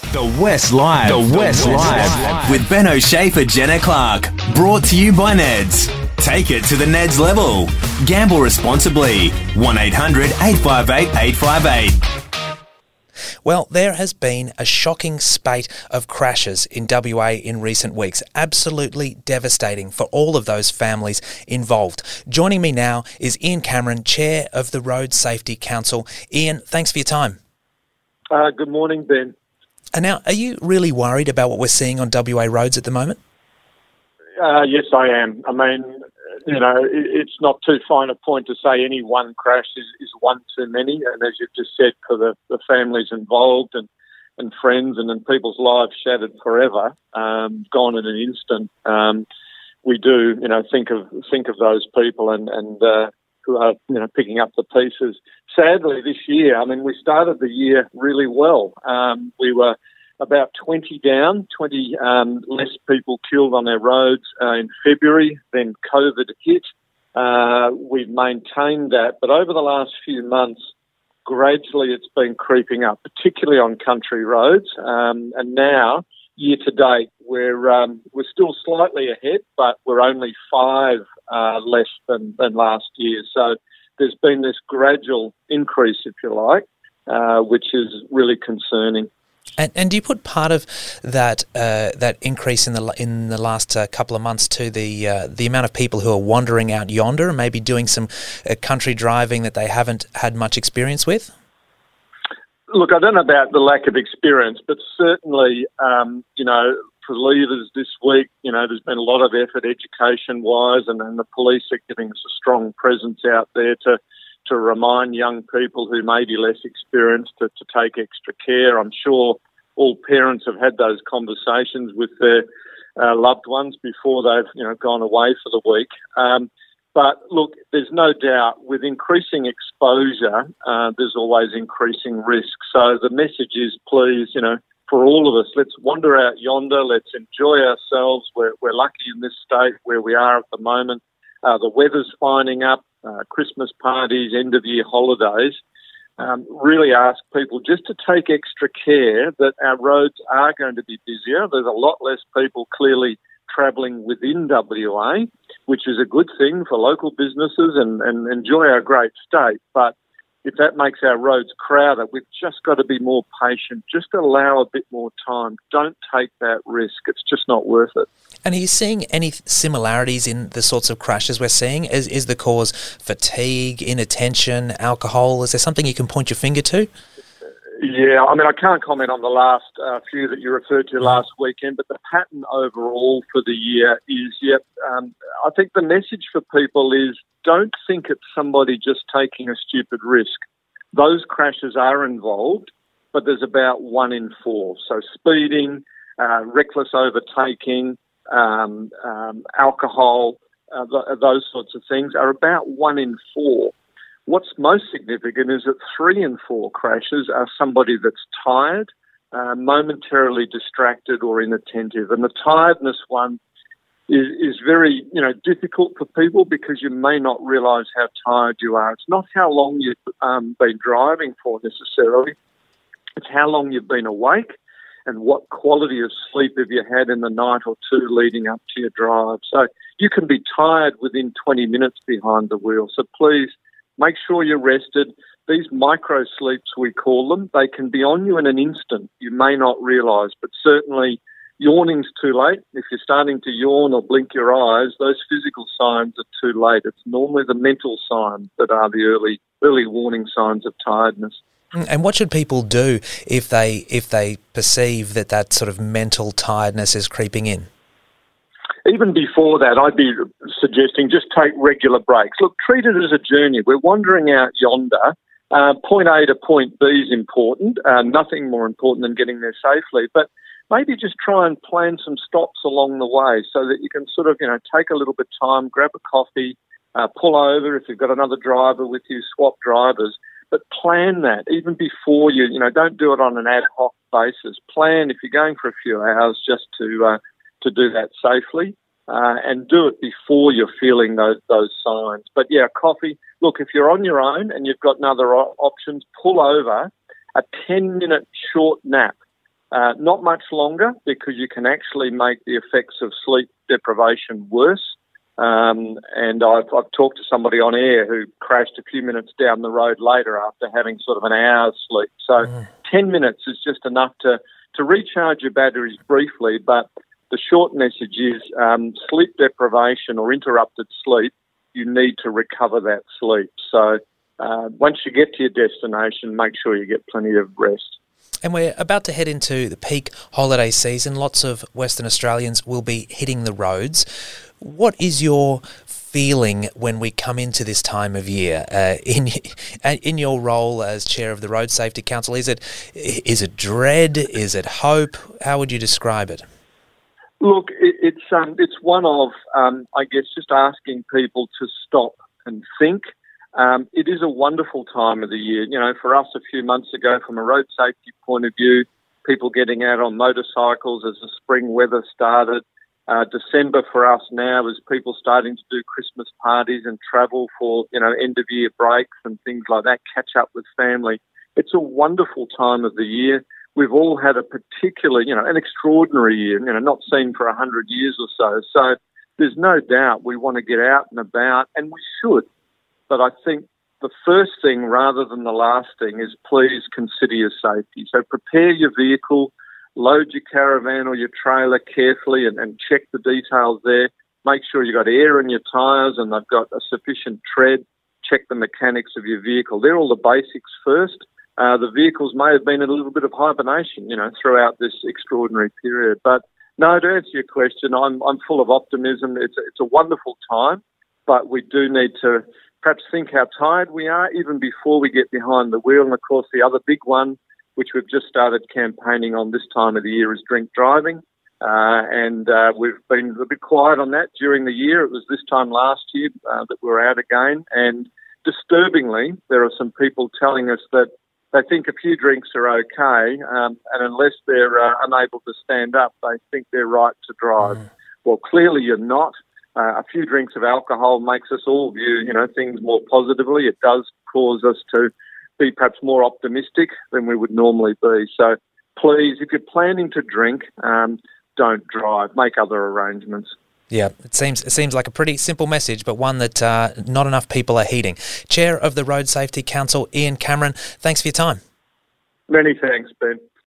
The West Live. The West Live. With Ben O'Shea for Jenna Clark. Brought to you by Neds. Take it to the Neds level. Gamble responsibly. 1-800-858-858. Well, there has been a shocking spate of crashes in WA in recent weeks. Absolutely devastating for all of those families involved. Joining me now is Ian Cameron, Chair of the Road Safety Council. Ian, thanks for your time. Good morning, Ben. And now, are you really worried about what we're seeing on WA roads at the moment? Yes, I am. I mean, it's not too fine a point to say any one crash is one too many. And as you've just said, for the families involved and friends and people's lives shattered forever, gone in an instant, we do, think of those people and who are, picking up the pieces. Sadly, this year, we started the year really well. We were about 20 down, 20 less people killed on our roads in February. Then COVID hit. We've maintained that. But over the last few months, gradually it's been creeping up, particularly on country roads. And now, year to date, we're still slightly ahead, but we're only 5 less than last year. So there's been this gradual increase, if you like, which is really concerning. And do you put part of that increase in the last couple of months to the amount of people who are wandering out yonder and maybe doing some country driving that they haven't had much experience with? Look, I don't know about the lack of experience, but certainly, for leaders this week, there's been a lot of effort education-wise, and the police are giving us a strong presence out there to remind young people who may be less experienced to take extra care. I'm sure all parents have had those conversations with their loved ones before they've gone away for the week. But look, there's no doubt with increasing exposure, there's always increasing risk. So the message is, please, for all of us, let's wander out yonder, let's enjoy ourselves. We're lucky in this state where we are at the moment. The weather's fining up, Christmas parties, end-of-year holidays. Really ask people just to take extra care that our roads are going to be busier. There's a lot less people clearly travelling within WA, which is a good thing for local businesses and enjoy our great state. But if that makes our roads crowded, we've just got to be more patient. Just allow a bit more time. Don't take that risk. It's just not worth it. And are you seeing any similarities in the sorts of crashes we're seeing? Is the cause fatigue, inattention, alcohol? Is there something you can point your finger to? Yeah, I can't comment on the last few that you referred to last weekend, but the pattern overall for the year is, I think the message for people is don't think it's somebody just taking a stupid risk. Those crashes are involved, but there's about 1 in 4. So speeding, reckless overtaking, alcohol, those sorts of things are about 1 in 4. What's most significant is that 3 in 4 crashes are somebody that's tired, momentarily distracted or inattentive. And the tiredness one is very, difficult for people because you may not realise how tired you are. It's not how long you've been driving for necessarily. It's how long you've been awake and what quality of sleep have you had in the night or two leading up to your drive. So you can be tired within 20 minutes behind the wheel. So please make sure you're rested. These micro sleeps, we call them, they can be on you in an instant. You may not realise, but certainly yawning's too late. If you're starting to yawn or blink your eyes, those physical signs are too late. It's normally the mental signs that are the early warning signs of tiredness. And what should people do if they perceive that sort of mental tiredness is creeping in? Even before that, I'd be suggesting just take regular breaks. Look, treat it as a journey. We're wandering out yonder. Point A to point B is important. Nothing more important than getting there safely. But maybe just try and plan some stops along the way so that you can sort of, take a little bit of time, grab a coffee, pull over. If you've got another driver with you, swap drivers. But plan that even before you, don't do it on an ad hoc basis. Plan if you're going for a few hours just to do that safely and do it before you're feeling those signs. But yeah, coffee. Look, if you're on your own and you've got no other options, pull over. A 10-minute short nap Not much longer, because you can actually make the effects of sleep deprivation worse. And I've talked to somebody on air who crashed a few minutes down the road later after having sort of an hour's sleep. So 10 minutes is just enough to recharge your batteries briefly, but the short message is sleep deprivation or interrupted sleep, you need to recover that sleep. So once you get to your destination, make sure you get plenty of rest. And we're about to head into the peak holiday season. Lots of Western Australians will be hitting the roads. What is your feeling when we come into this time of year? In your role as chair of the Road Safety Council, is it dread? Is it hope? How would you describe it? Look, it's one of I guess just asking people to stop and think. It is a wonderful time of the year. You know, for us a few months ago, from a road safety point of view, people getting out on motorcycles as the spring weather started. December for us now is people starting to do Christmas parties and travel for, end of year breaks and things like that, catch up with family. It's a wonderful time of the year. We've all had a particular, an extraordinary year, not seen for 100 years or so. So there's no doubt we want to get out and about, and we should. But I think the first thing rather than the last thing is please consider your safety. So prepare your vehicle, load your caravan or your trailer carefully and check the details there. Make sure you've got air in your tyres and they've got a sufficient tread. Check the mechanics of your vehicle. They're all the basics first. The vehicles may have been in a little bit of hibernation, throughout this extraordinary period. But no, to answer your question, I'm full of optimism. It's a wonderful time, but we do need to perhaps think how tired we are even before we get behind the wheel. And of course, the other big one, which we've just started campaigning on this time of the year, is drink driving. And we've been a bit quiet on that during the year. It was this time last year that we were out again. And disturbingly, there are some people telling us that they think a few drinks are okay, and unless they're unable to stand up, they think they're right to drive. Well, clearly you're not. A few drinks of alcohol makes us all view, things more positively. It does cause us to be perhaps more optimistic than we would normally be. So please, if you're planning to drink, don't drive. Make other arrangements. Yeah, it seems like a pretty simple message, but one that not enough people are heeding. Chair of the Road Safety Council, Ian Cameron, thanks for your time. Many thanks, Ben.